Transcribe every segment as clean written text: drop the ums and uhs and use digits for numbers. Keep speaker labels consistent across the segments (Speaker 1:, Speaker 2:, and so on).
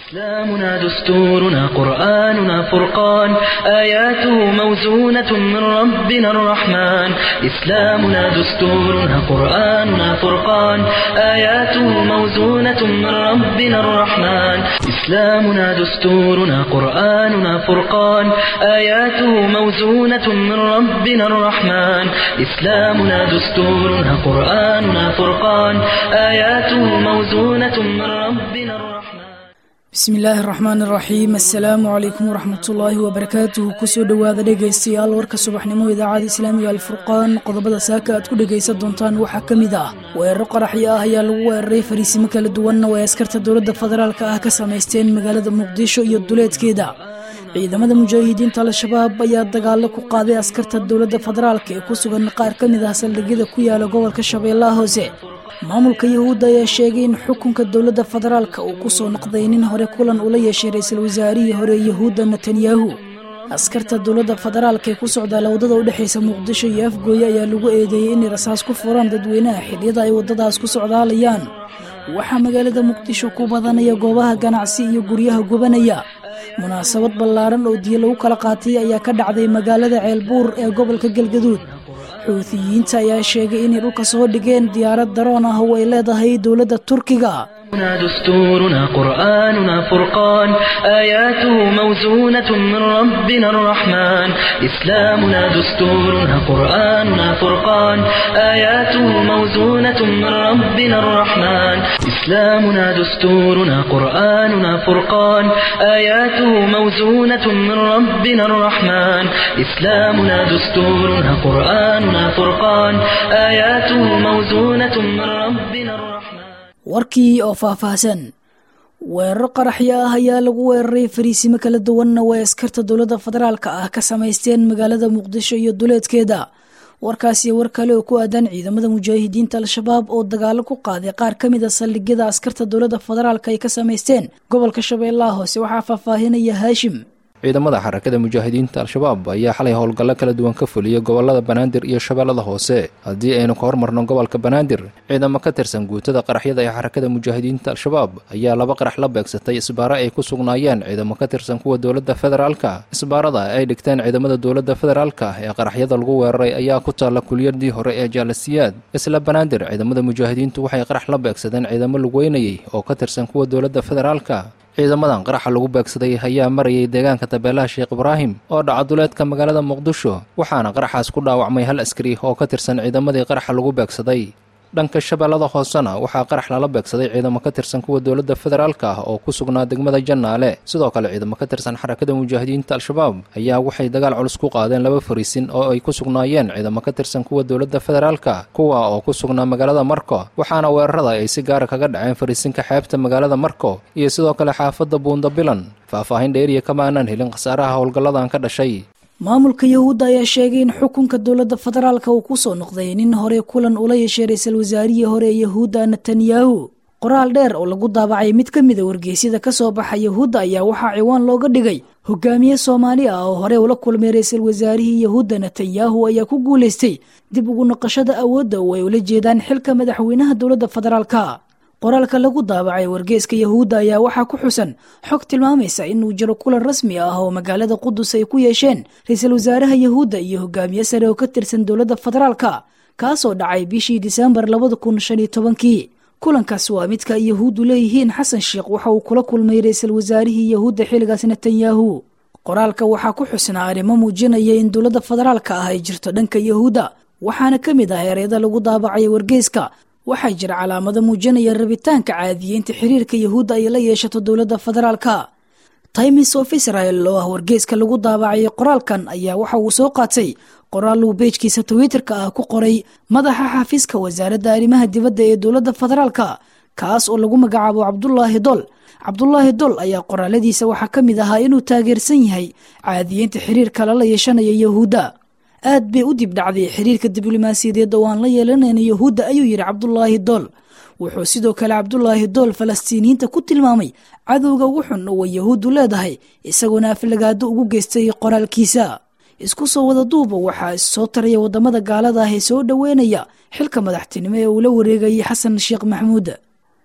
Speaker 1: إسلامنا دستورنا قرآننا فرقان آياته موزونة من ربنا الرحمن إسلامنا دستورنا قرآننا فرقان آياته موزونة من ربنا الرحمن إسلامنا دستورنا قرآننا فرقان آياته موزونة من ربنا الرحمن إسلامنا دستورنا قرآننا فرقان آياته موزونة من ربنا الرحمن
Speaker 2: بسم الله الرحمن الرحيم السلام عليكم ورحمة الله وبركاته كسو دواذا dhegeystayaal warka subaxnimo idaacada islaamiga alfurqaan qodobada saaka aad ku dhageysan doontaan waxa kamid ah weerar qaraxyo ah ayaa lagu weeraray fariisimo kala duwan oo askarta dawladda federaalka ah ka sameysteen magaalada muqdisho iyo duleedkeeda ciidamada mujaahidiinta al-shabaab ayaa dagaalo ku qaaday askarta dawladda federaalka ee ku sugan qaar kamid ah saldhigyada ku yaala gobolka Shabeellaha Hoose maamulka yahuudda ayaa sheegay in xukunka dawladda federaalka uu ku soo noqday nin hore kulan ula yeeshay ra'iisul wasaarihii hore yahuudda Netanyahu askarta dawladda federaalka ee ku socda wadada u dhaxaysa muqdisho iyo afgooye ayaa lagu eedeeyay in rasaas ku furaan dadweynaha xilliyada ay wadadaas ku socdaalayaan waxaa magaalada muqdisho ku badanaya goobaha ganacsi iyo guryaha gubanaya munaasabad ballaaran oo diyo lagu kala qaatay ayaa ka dhacday magaalada Ceelbuur ee gobolka Galgaduud xuutiyiinta ayaa sheegay in dhulka soo dhigeen diyaarad daroon ah oo ay leedahay dawladda Turkiga
Speaker 1: دستورنا قرآننا فرقان آياته موزونة من ربنا الرحمن إسلامنا دستورنا قرآننا فرقان آياته موزونة من ربنا الرحمن إسلامنا دستورنا قرآننا فرقان آياته موزونة من ربنا الرحمن إسلامنا دستورنا قرآننا فرقان آياته موزونة من ربنا الرحمن
Speaker 2: warkii oo faahfaahsan weerar qaraxyo ah ayaa lagu weeraray fariisimo kala duwan oo askarta dawladda federaalka ah ka sameysteen magaalada muqdisho iyo duleedkeeda warkaasi war kale oo ku aadan ciidamada mujaahidiinta al-shabaab oo dagaalo ku qaaday qaar kamid ah saldhigyada askarta dawladda federaalka ay ka sameysteen gobolka Shabeellaha Hoose waxaa faahfaahinaya Haashim
Speaker 3: ciidamada xarakada mujaahidiinta al-shabaab ayaa xalay howlgallo kala duwan ka fuliyay gobolada Banaadir iyo Shabeellada Hoose hadii aynu ka hormarno gobolka Banaadir ciidamo ka tirsan guutada qaraxyada ee xarakada mujaahidiinta al-shabaab ayaa laba qarax la beegsatay isbaaro ay ku sugnaayeen ciidamo ka tirsan kuwa dawladda federaalka isbaarada ay dhigteen ciidamada dawladda federaalka ee qaraxyada lagu weeraray ayaa ku taala kuliyadii hore ee Jaalasiyaad isla Banaadir ciidamada mujaahidiintu waxay qarax la beegsadeen ciidamo lagu weynayay oo ka tirsan kuwa dawladda federaalka ciidamadan qaraxa lagu beegsaday ayaa marayay deegaanka Tabeelaha Sheekh Ibraahim oo dhaca duleedka magaalada Muqdisho waxaana qaraxaas ku dhaawacmay hal askari oo ka tirsan ciidamadii qaraxa lagu beegsaday dhanka Shabeellada Hoosena waxaa qarax la beegsaday ciidamo ka tirsan kuwa dawladda federaalka oo ku sugnaa degmada Jannaale sidoo kale ciidamo ka tirsan xarakada mujaahidiinta al-shabaab ayaa waxay dagaal culus ku qaadeen laba fariisin oo ay ku sugnaayeen ciidamo ka tirsan kuwa dawladda federaalka kuwa oo ku sugnaa magaalada Marko waxaana weerarada ay si gaar ah kaga dhaceen fariisinka xeebta magaalada Marko iyo sidoo kale xaafadda Buunda Bilan faahfaahin dheeriya kama aanan helin khasaaraha howlgalladan ka dhashay
Speaker 2: maamulka yahuudda ayaa sheegay in xukunka dawladda federaalka uu ku soo noqday nin hore kulan ula yeeshay ra'iisul wasaarihii hore yahuudda Netanyahu qoraal dheer oo lagu daabacay mid kamid ah wargeysyada ka soo baxay yahuudda ayaa waxaa ciwaan looga dhigay hogaamiye Soomaali ah oo hore ula kulmay ra'iisul wasaarihii yahuudda Netanyahu ayaa ku guuleystay dib ugu noqoshada awoodda oo ay ula jeedaan xilka madaxweynaha dawladda federaalka qoraalka lagu daabacay wargeyska yahuudda ayaa waxaa ku xusan xog tilmaamaysa inuu jiro kulan rasmi ah oo magaalada Qudus ay ku yeesheen ra'iisul wasaaraha yahuudda iyo hogaamiye sare oo ka tirsan dawladda federaalka kaasoo dhacay bishii Diseembar 2015 kulankaas waa midka yahuuddu leeyihiin Xasan Sheekh waxa uu kula kulmay ra'iisul wasaarihii yahuudda xilligaas Netanyahu qoraalka waxaa ku xusnaa arrimo muujinaya in dawladda federaalka ah ay jirto dhanka yahuudda waxaana kamid ah ereyada lagu daabacay wargeyska waxaa jira calaamado muujinaya rabitaanka caadiyeynta xiriirka yahuudda ay la yeeshato dawladda federaalka Times of Israel oo wargeyska lagu daabacay qoraalkan ayaa waxa uu soo qaatay qoraal uu page-kiisa Twitter-ka ah ku qoray madaxa xafiiska wasaaradda arrimaha dibadda ee dawladda federaalka kaas oo lagu magacaabo Cabdullaahi Dol ayaa qoraaladiisa waxaa kamid ahaa inuu taageersan yahay caadiyeynta xiriirka la yeeshanaya yahuudda aad bay u dib dhacday xiriirka diblomaasiyadeed oo aan la yeelanayno yahuudda ayuu yiri Cabdullaahi Dol wuxuu sidoo kale Cabdullaahi Dol Falastiiniyiinta ku tilmaamay cadowga ugu xun oo yahuuddu leedahay isagoo aflagaado ugu geystay qoraalkiisa isku soo wada duuba waxaa soo taraya wadamada gaalada ah ee soo dhaweynaya xilka madaxtinimo ee uu la wareegay Xasan Sheekh Maxamuud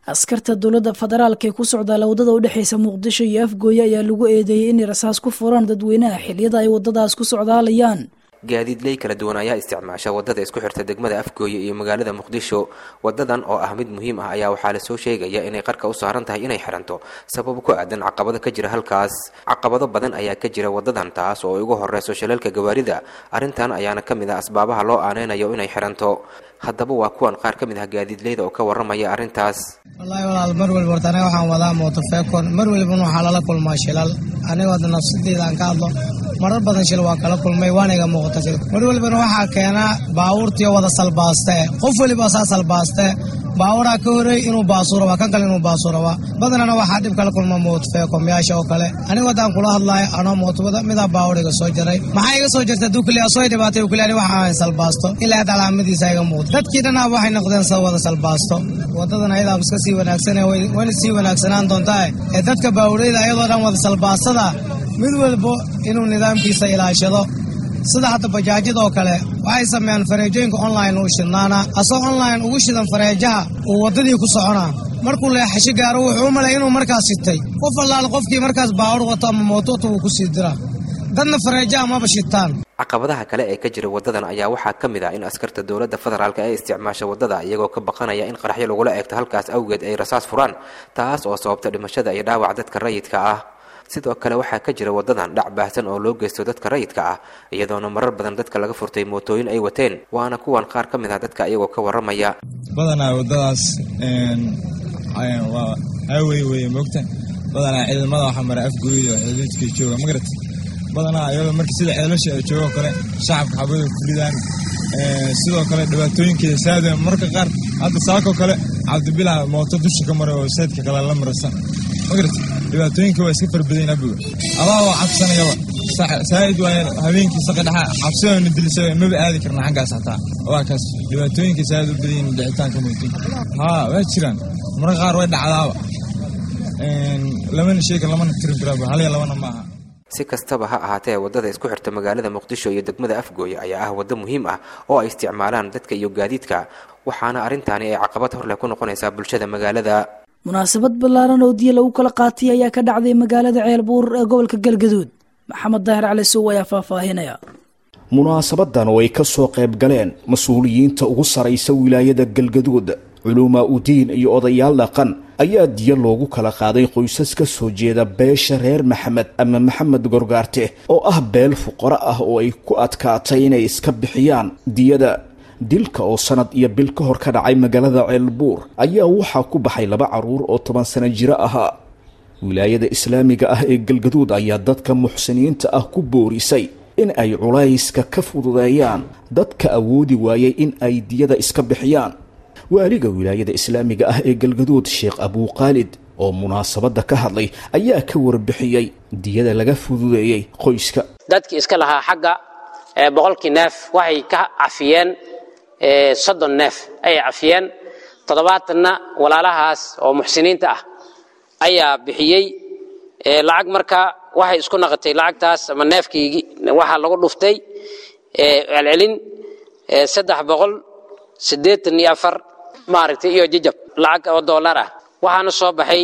Speaker 2: askarta dowladda federaalka ee ku socda wadada u dhaxaysa Muqdisho iyo Afgooye ayaa lagu eedeeyay in rasaas ku furaan dadweynaha xilliyada ay wadadaas ku socdaalayaan.
Speaker 4: gaadiidley kala duwan ayaa isticmaasha wadada isku xirta degmada Afgooye iyo magaalada Muqdisho. wadadan oo ah mid muhiim ah ayaa waxaa la soo sheegaya inay qarka u saaran tahay inay xiranto sabab ku aadan caqabado ka jira halkaas. caqabado badan ayaa ka jira wadadan taas oo ugu horeyso shilalka gawaarida. arrintan ayaana kamid ah asbaabaha loo aaneynayo inay xiranto. haddaba waa kuwan qaar kamid ah gaadiidleyda oo ka waramaya arrintaas.
Speaker 5: wallahi walaal mar walba horta aniga waxaan wadaa mooto feekon mar walba waxaa lala kulmaa shilal aniga wada nafsadeyda aan ka hadlo marar badan shil waa kala kulmay waan iga muuqata shil mar walbana waxaa keena baabuurtii wada salbaaste qof waliba saa salbaaste baawuraa ka horeey inuu baasuuro waa kan kale inuu baasuuro badanana waxaa dhib kala kulma mooto feekon meesha oo kale aniga wadaan kula hadlayo anoo mooto mida baawuriga soo jaray maxaa iga soo jirta dukli asoo dhibaatay kuli ani waxa aan salbaasto ilaa calaamadiisa iga muuqda dadkii dhanaa waxay noqdeen soo wada salbaasto wadadan ayada iska sii wanaagsan wayna sii wanaagsanaan doontaa ee dadka baawureyda ayadoo dhan wada salbaastada mid walba inuu nidaamkiisa ilaashado sida hadda bajaajada oo kale waxay sameeyaan fareejooyinka online u shidnaana asoo online ugu shidan fareejaha uu wadadii ku soconaa markuu leexasho gaaro wuxuu u malay inuu markaas sitay qof allaal qofkii markaas baawur wato ama mooto uu ku sii dira dadna fareejaha ma bashitaan.
Speaker 4: caqabadaha kale ee ka jira wadadan ayaa waxaa ka mid ah in askarta dowladda federaalka ay isticmaasha wadada iyagoo ka baqanaya in qaraxyo lagula eegto halkaas awgeed ay rasaas furaan taas oo sababta dhimashada iyo dhaawac dadka rayidka ah. sidoo kale waxaa ka jira wadadan dhac baahsan oo loo geysto dadka rayidka ah iyadoona marar badan dadka laga furtay mootooyin ay wateen waana kuwan qaar ka mid ah dadka iyagoo ka waramaya.
Speaker 6: badanaa wadadaas waa highway way moogta badanaa ciidamada waxa mara Afgooye iyo xididka jooga magarad badanaa ayagoo markii sida ceelasha joogo kale shacabka xabada ku ridaan sidoo kale dhibaatooyinkeeda saadeen marka qaar hadda saako kale Cabdibilaa mooto dusha ka maray oo saadka kale la marsan magarad dhibaatooyinka waa iska farbadeen abuga Allah cabsanayaba saayid waa habeenkii saqadha xabsiyada dilisay ma aadi karna xaggaas hataa waa kaas dhibaatooyinka saayid u badin dhicitaanka mooto waa jiraan marka qaar way dhacdaaba lama sheeg lama tirin karo hal labana maaha.
Speaker 4: si kastaba ha ahaatee wadada isku xirta magaalada Muqdisho iyo degmada Afgooye ayaa ah wada muhiim ah oo ay isticmaalaan dadka iyo gaadiidka waxaana arrintaani ay caqabad hor leh ku noqonaysaa bulshada magaalada.
Speaker 2: munaasabad ballaaran oo diya lagu kala qaatay ayaa ka dhacday magaalada Ceelbuur ee gobolka Galgaduud. maxamed daahir cali sow ayaa faahfaahinaya.
Speaker 7: munaasabadan oo ay ka soo qayb galeen mas'uuliyiinta ugu sareysa wilaayada Galgaduud culumaa u diin iyo odayaal dhaqan ayaa diya loogu kala qaaday qoysas ka soo jeeda beesha reer Maxamed ama Maxamed Gorgaarte oo ah beel fuqara ah oo ay ku adkaatay inay iska bixiyaan diyada. dilka oo sanad iyo bil ka hor ka dhacay magaalada Ceelbuur ayaa waxaa ku baxay 2 caruur oo 10 sano jira ahaa. wilaayada islaamiga ah ee Galgaduud ayaa dadka muxsiniinta ah ku boorisay in ay culayska ka fududeeyaan dadka awoodi waayay in ay diyada iska bixiyaan. waaliga wilaayada islaamiga ah ee Galgaduud Sheekh Abu Khalid oo munaasabada ka hadlay ayaa ka warbixiyay diyada laga fududeeyay qoyska.
Speaker 8: dadkii iska lahaa xagga boqolkii neef waxay ka cafiyeen 30 neef ay cafiyeen 70na walaalahaas oo muxsiniinta ah ayaa bixiyay lacag marka waxay isku naqatay lacagtaas ama neefkii waxa lagu dhuftay celcelin 384 maaragtay iyo jajab lacag oo dollar ah waxaana soo baxay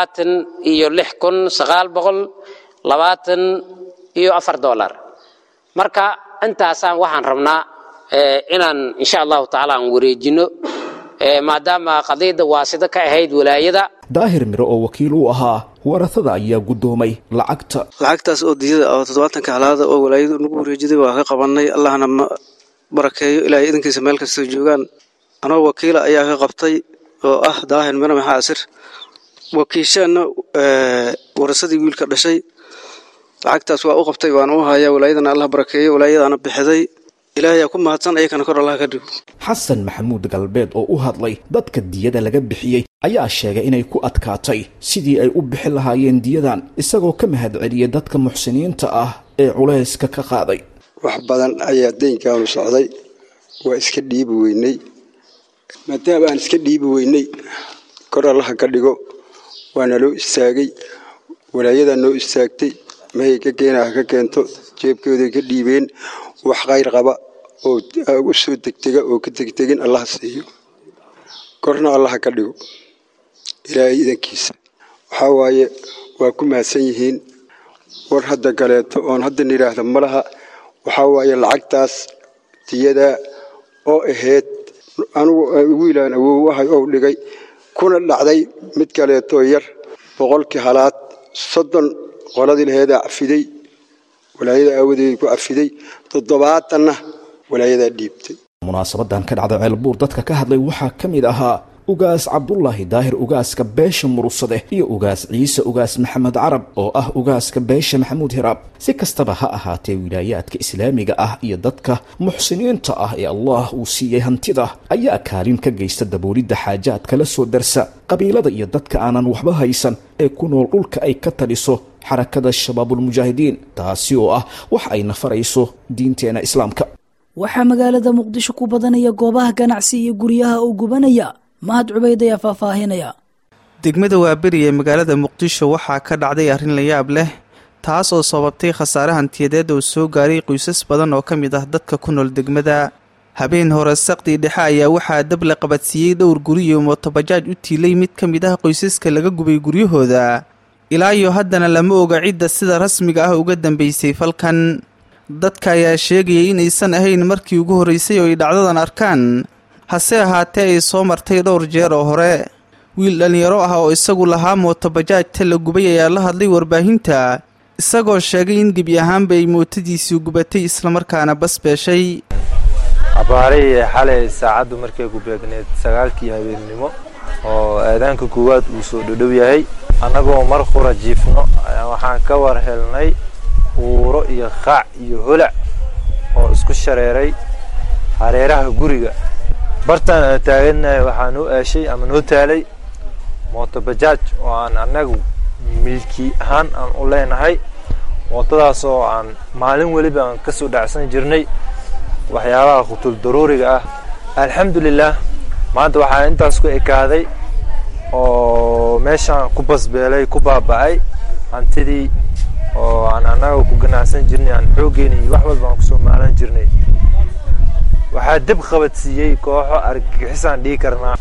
Speaker 8: 26924 dollar marka intaasaan waxaan rabnaa inaan insha Allah taala aan wareejino maadaama qadiyada waasida ka ahayd wilaayada.
Speaker 7: daahir miro oo wakiil u ahaa warasada ayaa gudoomay
Speaker 9: lacagtaas oo diyada oo 70 ka halaada oo wilaayadu nagu wareejiday waa ka qabanay Allahna barakeeyo ilaahay idinkiisa meel kasta joogaan anoo wakiila ayaa ka qabtay oo ah daahir miro maxaasir wakiishana warasadii wiilka dhashay lacagtaas waa u qabtay waan u hayaa wilaayadana Allah barakeeyo wilaayadana bixiday ilaahay ku mahadsan ayakana kor Allah ka dhigo.
Speaker 7: xasan maxamuud galbeed oo u hadlay dadka diyada laga bixiyay ayaa sheegay inay ku adkaatay sidii ay u bixin lahaayeen diyadan isagoo ka mahad celiyay dadka muxsiniinta ah ee culayska ka qaaday.
Speaker 10: wax badan ayaa deynkaanu socday waa iska dhiibi weynay maadaama aan iska dhiibi weynay kor Allah ka dhigo waana loo istaagay wilaayada noo istaagtay may ka keenaa ka keento jeebkooda ka dhiibeen wax qayr qaba oo u soo degtega oo ka degtegin Allah siiyo korna Allah ka dhigo ilaahay idankiisa waxaa waaye waa ku mahadsan yihiin war hadda galeeto oon hadda nidhaahda ma laha waxaa waaye lacagtaas diyadaa oo ahayd anigu wiilaan awoowahay oo dhigay kuna dhacday mid kaleetoo yar 100 halaad 30 qoladii laheedaa cafiday walaayada aawadeed ku cafiday 70na walaayadaa dhiibtay
Speaker 7: munaasabadan ka dhacday ceelbuur dadka ka hadlay waxaa ka mid ahaa ugaas cabdullaahi daahir ugaaska beesha murugsade iyo ugaas ciise ugaas maxamed carab oo ah ugaaska beesha maxamuud hiraab si kastaba ha ahaatee wilaayaadka islaamiga ah iyo dadka muxsiniinta ah ee allah uu siiyey hantida ayaa kaalin ka geysta daboolidda xaajaadka la soo darsa qabiilada iyo dadka aanan waxba haysan ee ku nool dhulka ay ka taliso xarakada shabaabulmujaahidiin taasi oo ah wax ay nafarayso diinteena islaamka
Speaker 2: waxaa magaalada muqdisho ku badanaya goobaha ganacsi iyo guryaha oo gubanaya mahad cubayd ayaa faahfaahinaya
Speaker 11: degmada waaberi ee magaalada muqdisho waxaa ka dhacday arrin la yaab leh taas oo sababtay khasaare hantiyadeed oo soo gaaray qoysas badan oo ka mid ah dadka ku nool degmada habeen hore saqdii dhexe ayaa waxaa dab la qabadsiiyey dhowr guri iyo mootobajaaj u tiilay mid ka mid ah qoysaska laga gubay guryahooda ilaa iyo haddana lama oga cidda sida rasmiga ah uga dambaysay falkan dadka ayaa sheegayay inaysan ahayn markii ugu horraysay oo ay dhacdadan arkaan hase ahaatee ay soo martay dhowr jeer oo hore wiil dhallinyaro ah oo isagu lahaa mootobajaajta la gubay ayaa la hadlay warbaahinta isagoo sheegay in gebi ahaanba ay mootadiisii gubatay islamarkaana bas beeshay
Speaker 12: abaarihii xalay saacaddu markay ku beegneed 9:00 habeenimo oo aadaanka koowaad uu soo dhadhow yahay annagoo mar qura jiifno waxaan ka war helnay uuro iyo qaac iyo holac oo isku shareeray hareeraha guriga bartaan taaganahay waxaan u aashay ama noo taalay mootobajaaj oo aan annagu milki ahaan aan u leenahay mootadaas oo aan maalin waliba aan ka soo dhacsan jirnay waxyaabaha qutul daruuriga ah alxamdulillaah maanta waxaa intaas ku ekaaday oo meeshaan ku basbeelay ku baaba'ay hantidii oo aan annaga ku ganacsan jirnay aan xooggeena iyo wax walba aan ku soo maalan jirnay waxaa dib qabadsiiyey kooxo argagixisaan dhihi karnaa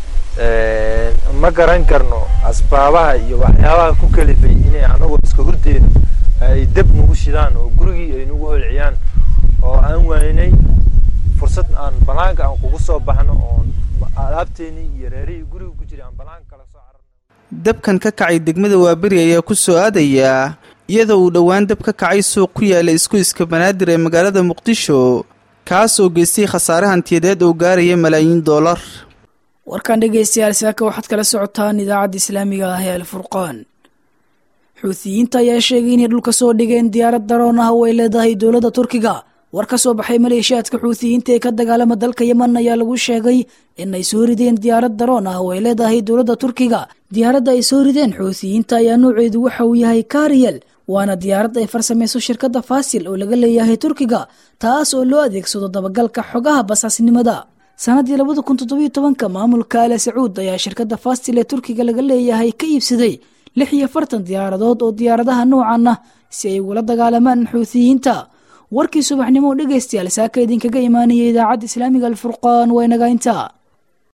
Speaker 12: ma garan karno asbaabaha iyo waxyaabaha ku kalifay inay anagoo iska hurdeeno ay dib nagu shidaan oo gurigii ay nagu holciyaan oo aan waynay fursad aan banaanka aan kugu soo baxno oo alaabteeni iyo reerihii guriga ku jiray aan banaanka kala soo cararno
Speaker 11: dabkan ka kacay degmada waaberi ayaa ku soo aadaya iyadoo uu dhowaan dab ka kacay suuq ku yaala isku-iska banaadir ee magaalada muqdisho kaas oo geystay khasaare hantiyadeed oo gaaraya malaayiin doolar
Speaker 2: warkan dhegaystayaal saaka waxaad kala socotaan idaacadda islaamiga ah ee alfurqaan xuutiyiinta ayaa sheegay inay dhulka soo dhigeen diyaarad daroon ah oo ay leedahay dowladda turkiga war ka soo baxay maleeshiyaadka xuutiyiinta ee ka dagaalama dalka yeman ayaa lagu sheegay in ay soo rideen diyaarad daroon ah oo ay leedahay dowladda turkiga diyaaradda ay soo rideen xuutiyiinta ayaa nooceedu waxa uu yahay kariyel waana diyaarad ay farsamayso shirkadda faasil oo laga leeyahay turkiga taas oo loo adeegsado dabagalka xogaha basaasnimada sanadii 2017 maamulka Al Sacuud ayaa shirkadda faasil ee turkiga laga leeyahay ka iibsaday 46 diyaaradood oo diyaaradaha noocan ah si ay ula dagaalamaan xuutiyiinta warkii subaxnimo dhageystayaal saaka idinkaga imaanayay idaacadda islaamiga alfurqaan waa inaga intaa